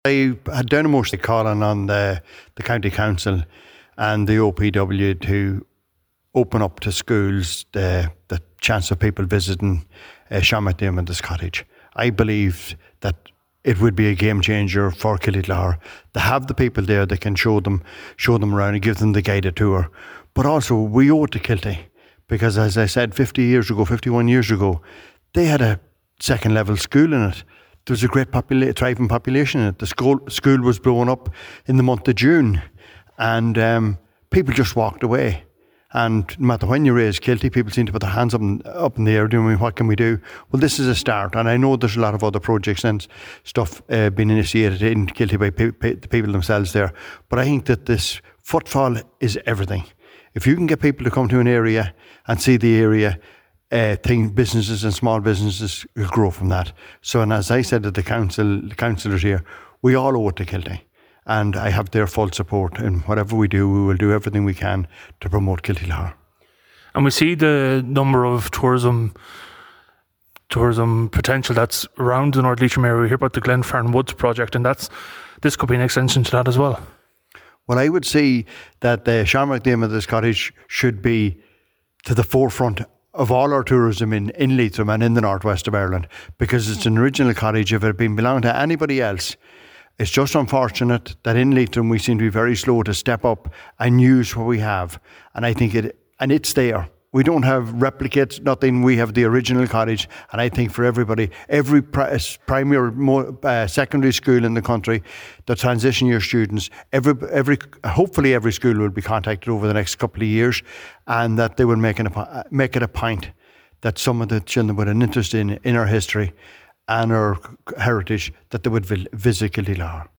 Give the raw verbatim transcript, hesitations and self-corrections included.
I had done mostly calling on the, the County Council and the O P W to open up to schools the, the chance of people visiting uh, Sean McDiarmid's cottage. I believe that it would be a game changer for Killyclare to have the people there that can show them show them around and give them the guided tour. But also we owe it to Kilty, because as I said fifty years ago, fifty-one years ago, they had a second level school in it. There was a great popula- thriving population in it. The school, school was blown up in the month of June, and um, people just walked away. And no matter when you raise Kilty, people seem to put their hands up in, up in the air doing, what can we do? Well, this is a start, and I know there's a lot of other projects and stuff uh, being initiated in Kilty by pe- pe- the people themselves there. But I think that this footfall is everything. If you can get people to come to an area and see the area, Uh, thing, businesses and small businesses will grow from that. So, and as I said to the council, the councillors here, we all owe it to Kilty, and I have their full support. And whatever we do, we will do everything we can to promote Kiltyclare. And we see the number of tourism tourism potential that's around the North Leitrim area. We hear about the Glenfarn Woods project, and that's this could be an extension to that as well. Well, I would say that the Sean McDiarmid's cottage should be to the forefront of all our tourism in, in Leitrim and in the northwest of Ireland, because it's an original cottage. If it had been belonged to anybody else, it's just unfortunate that in Leitrim we seem to be very slow to step up and use what we have. And I think it, and it's there. We don't have replicates, nothing. We have the original cottage. And I think for everybody, every pri- primary, uh, secondary school in the country, the transition year students, every, every, hopefully every school will be contacted over the next couple of years, and that they will make, an, make it a point that some of the children with an interest in, in our history and our heritage, that they would visit Kiltyclare.